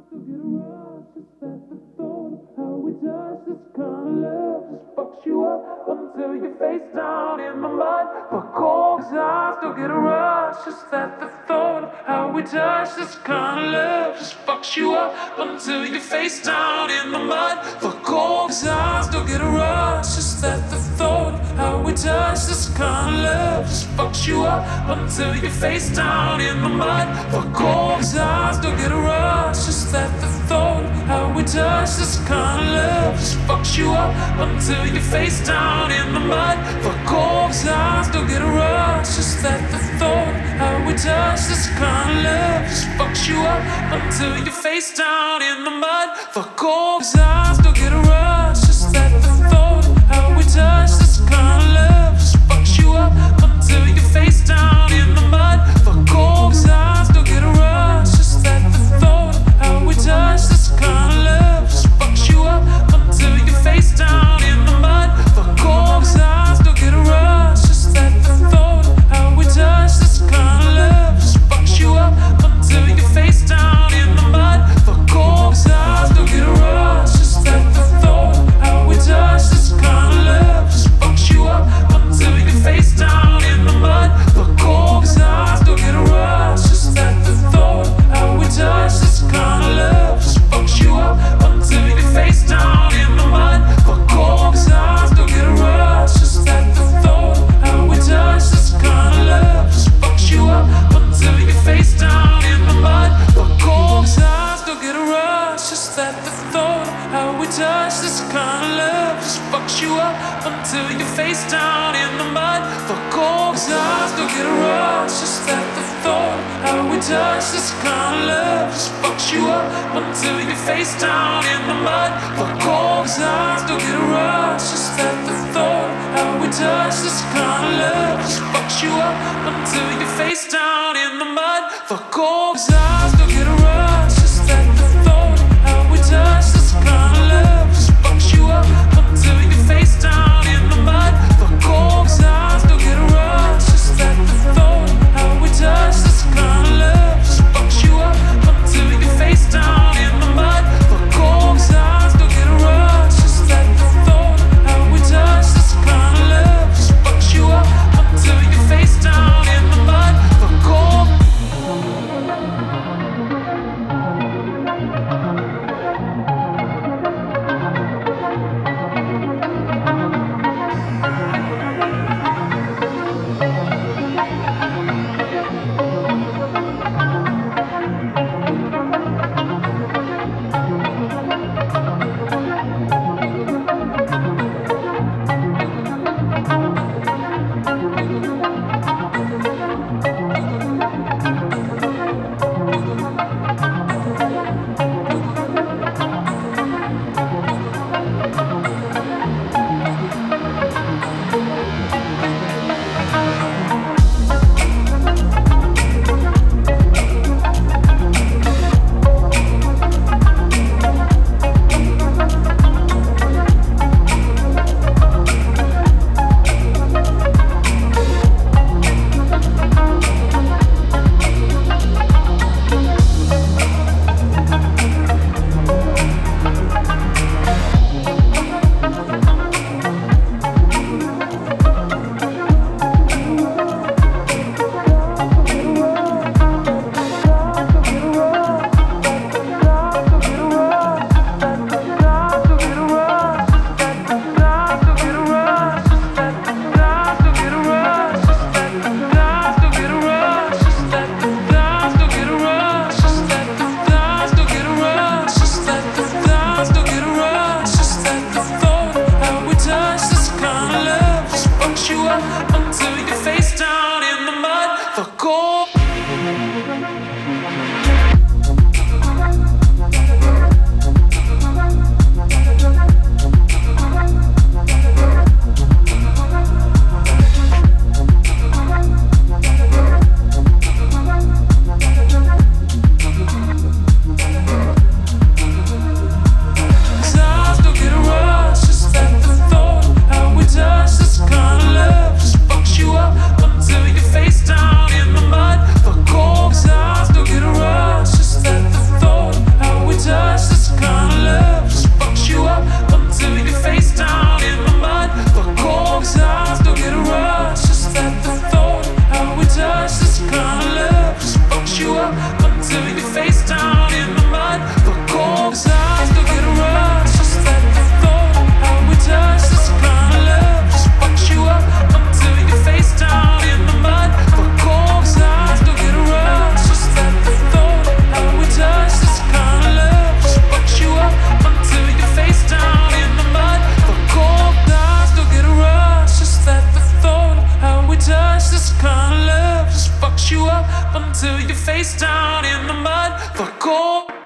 still get a rush. Just at the thought of how we touch this kind of love just fucks you up until you face down in the mud. Fuck all, 'cause I still get a rush. Just at the thought of how we touch this kind of love just fucks you up until you face down in the mud. Fuck all, 'cause I still get a rush. Just at the thought of how we touch this kind of love just fucks you up until you face down in the mud. Fuck all, 'cause I still get a rush. Just at the thought of how we touch this kind of love just fucks you up until you face down in the mud. Fuck all, 'cause I still get a rush. Just at the thought of how we touch this kind of love just fucks you up until you face down in the mud. Fuck all, 'cause I still get a rush. Just at the thought of how we touch this kind of love just fucks you up until you face down in the mud. Fuck all, 'cause I still get a rush. Just at the thought of how we touch this kind of love just fucks you up until you face down in the mud. Fuck all, 'cause I still get a rush. Just at the thought of how we touch this kind of love just fucks you up until you face down in the mud. Fuck all, 'cause I still get a rush. Just at the thought of how we touch this kind of love just fucks you up until you face down in the mud. Fuck all, 'cause I still get a rush. Just at the thought of how we touch this kind of love just fucks you up until you face down in the mud. Fuck all, 'cause I still get a rush. Just at the thought of how we touch this kind of love just fucks you up until you face down in the mud. Fuck all, 'cause I still get a rush. Just at the thought of how we touch this kind of love just fucks you up until you face down in the mud. Fuck all, 'cause I still get a rush. Just at the thought of how we touch this kind of love just fucks you up until you face down in the mud. Fuck all, 'cause I still get a rush. Just at the thought of how we touch this kind of love just fucks you up until you face down in the mud. Fuck all, 'cause I still get a rush. Just at the thought of how we touch this kind of love just fucks you up until you face down in the mud. Fuck all, 'cause I still get a rush. Just at the thought of how we touch this kind of love just fucks you up until you face down in the mud. Fuck all, 'cause I still get a rush. Just at the thought of how we touch this kind of love just fucks you up until you face down in the mud. Fuck all. face down in the mud. Fuck all.